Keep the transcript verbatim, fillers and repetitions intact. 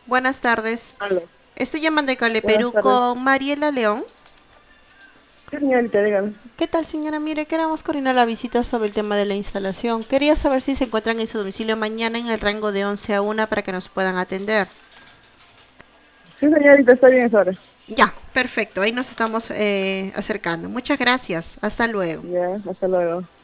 Buenas tardes. Aló. Estoy llamando de Cable Buenas Perú tardes. con Mariela León. Sí, señorita, dígame. ¿Qué tal, señora? Mire, queremos coordinar la visita sobre el tema de la instalación. Quería saber si se encuentran en su domicilio mañana en el rango de once a una para que nos puedan atender. Sí, señorita, está bien esa hora. Ya, perfecto. Ahí nos estamos eh, acercando. Muchas gracias. Hasta luego. Ya, hasta luego.